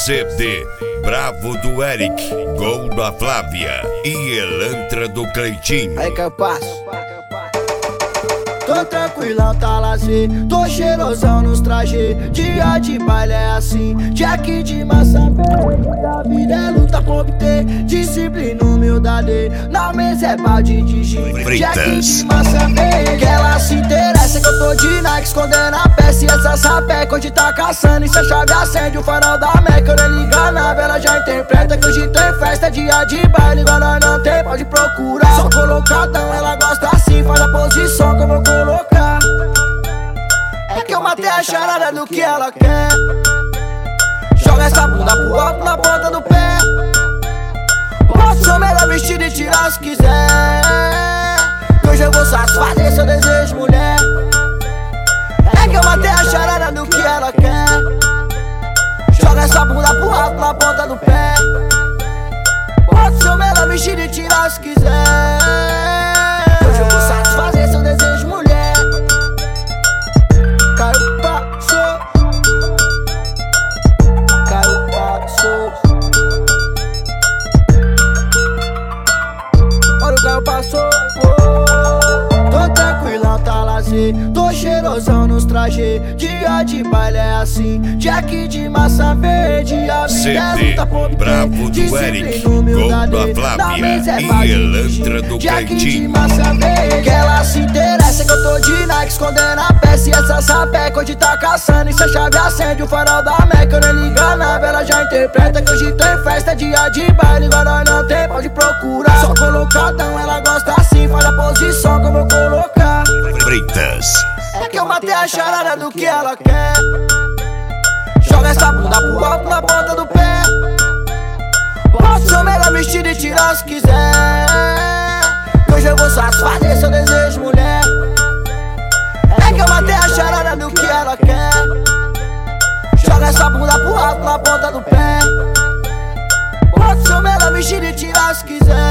CD Bravo do Eric, Gol da Flávia e Elantra do Cleitinho. Aí que eu passo. Tô tranquilão, tá lazer. Tô cheirosão nos trajes. Dia de baile é assim. Jack de massa verde. A vida é luta pra obter disciplina, humildade. Na mesa é balde de gin. Jack de massa verde. Que ela se interessa que eu tô de Nike, escondendo a peça e essa sapeca. Hoje tá caçando e se a chave acende o farol da Meca. Eu nem liga nada, ela já interpreta que hoje tem festa. Dia de baile, igual nós não tem, pode procurar. Só colocadão, ela gosta assim, faz a posição que eu vou colocar. É que eu matei a charada do que ela quer. Joga essa bunda pro alto na ponta do pé. Posso sumir ela vestida e tirar se quiser. Que hoje eu vou satisfazer seu desejo, mulher. É que eu matei a charada do que ela quer. Joga essa bunda pro alto na ponta do pé. Posso sumir ela vestida e tirar se quiser. Que hoje eu vou satisfazer seu desejo, mulher. Passou, tô tranquilão, tá lazer. Tô cheirosão nos trajes. Dia de baile é assim. Jack de massa verde. A vida é luta por Bravo do Eric, Gol da Flávia e Elantra do Jack de Cleitinho. massa verde. Que ela se interessa que eu tô de Nike, escondendo a peça e essa sapeca. Hoje tá caçando e se a chave acende o farol da Meca. Eu nem liga nada, ela já interpreta que hoje tem festa. Dia de baile, igual nós não tem, pode procurar. Só colocadão, ela gosta assim, faz a posição que eu vou colocar. Freitas. É que eu matei a charada do que ela quer. Joga essa bunda pro alto na ponta do pé. Posso sumir ela vestida e tirar se quiser. Que hoje eu vou satisfazer seu desejo, mulher. É que eu matei a charada do que ela quer. Joga essa bunda pro alto na ponta do pé. Posso sumir ela vestida e tirar se quiser.